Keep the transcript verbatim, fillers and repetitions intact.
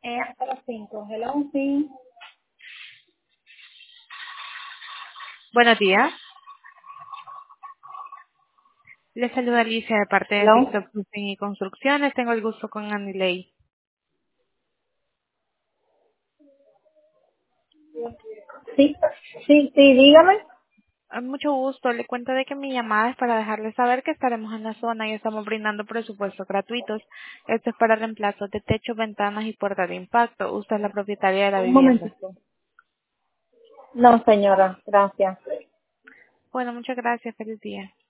Eh, hasta las cinco. Hello, sí. Buenos días. Les saluda Alicia de parte de Hello. TikTok Roofing y Construcciones. Tengo el gusto con Anilei. Sí, sí, sí, dígame. Ah, Mucho gusto. Le cuento de que mi llamada es para dejarles saber que estaremos en la zona y estamos brindando presupuestos gratuitos. Esto es para reemplazos de techo, ventanas y puertas de impacto. Usted es la propietaria de la Un vivienda. momentito. No, señora, gracias. Bueno, muchas gracias. Feliz día.